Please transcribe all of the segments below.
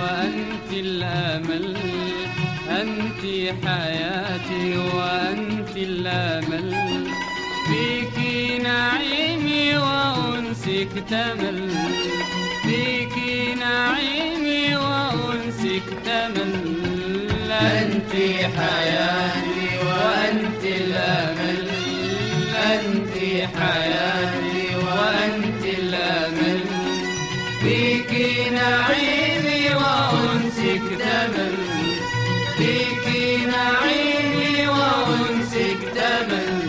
وأنت الأمل، أنت حياتي وأنت الأمل، فيك نعيمي وأنسك تمل، فيك نعيمي وأنسك تمل. أنت حياتي وأنت الأمل، أنت حياتي وأنت الأمل، فيك نعيمي وأنسك تمل، فيك نعيمي وأنسك تمل.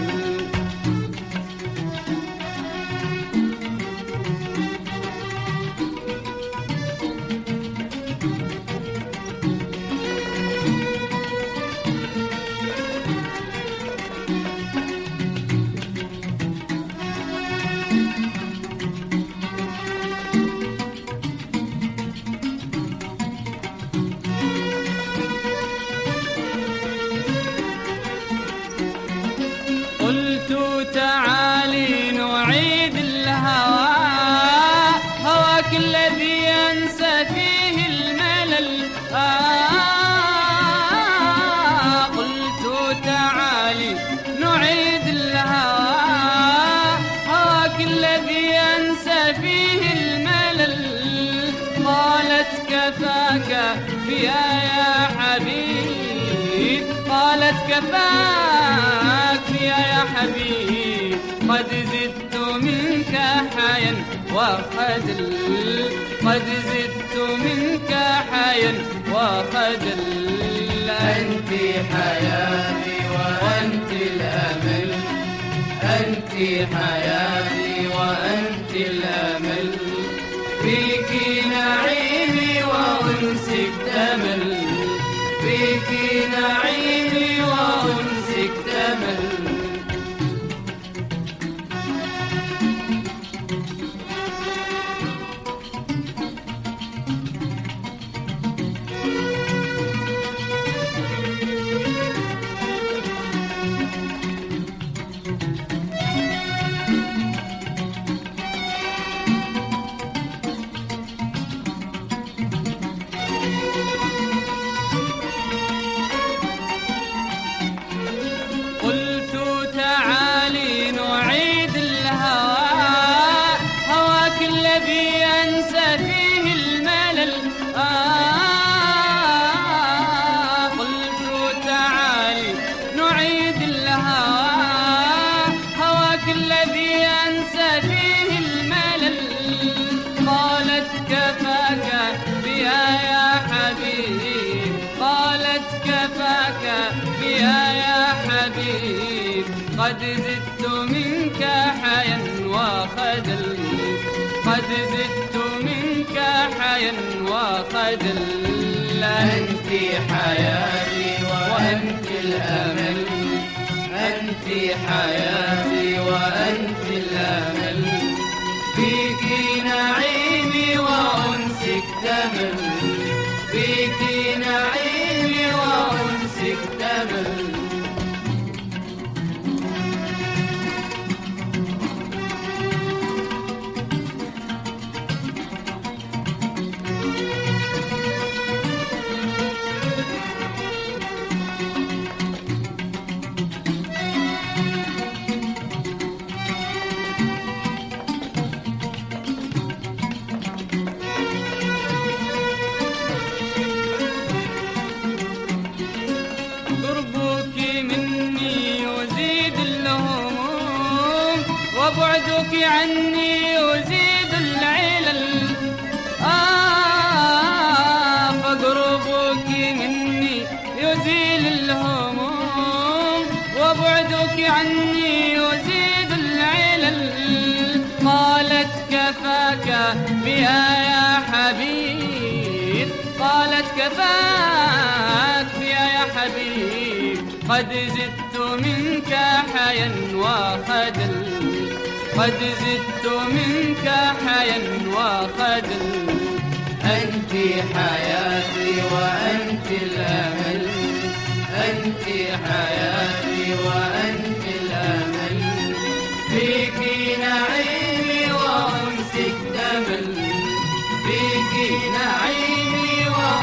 تعالي نعيد الهوى، هواك الذي ينسى فيه الملل. قلت تعالي نعيد الهوى، هواك الذي ينسى فيه الملل. قالت كفاك فيها يا حبيب، قالت كفاك فيها يا حبيب، قد زدت منك حيا وخجل، قد زدت منك حيا وخجل. أنت حياتي وأنت الأمل، أنت حياتي وأنت الأمل، فيك نعيمي وأنسك تمل، فيك نعيمي وأنسك تمل. قلت تعالي نعيد الهوى، هواك الذي ينسى فيه الملل. قالت كفاك بها يا حبيب، قالت كفاك بها يا حبيب، قد زدت منك حيا وخجل، قد زدت منك حيا وخجل. أنت حياتي وأنت الأمل، أنت حياتي وأنت الأمل، فيك نعيمي وأنسك تمل، فيك نعيمي وأنسك تمل. وبعدك عني يزيد العلل. فقربك مني يزيل الهموم، وبعدك عني يزيد العلل. قالت كفاك بها يا حبيب، قالت كفاك بها يا حبيب، قد زدت منك حيا وخجل، قد زدت منك حيا وخجل. أنت حياتي وأنت الأمل، أنت حياتي وأنت الأمل، فيك نعيمي وأنسك تمل، فيك نعيمي وأنسك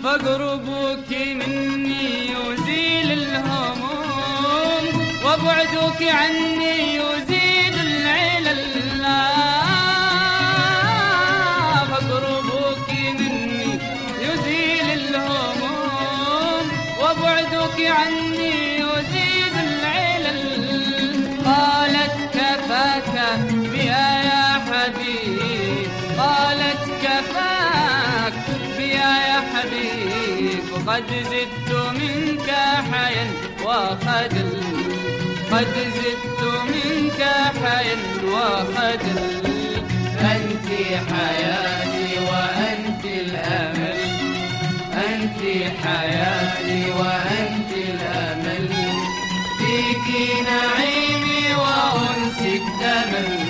فقربك مني يزيل الهموم وبعدك عني يزيد العلل فقربك مني يزيل الهموم وبعدك عني يزيد العلل قالت كفاك بها يا حبيب قالت كفاك بها يا حبيب قد زدت منك حيا وخجل قد زدت منك حيا وخجل أنت حياتي وأنت الأمل أنت حياتي وأنت الأمل فيك نعيمي وأنسك تمل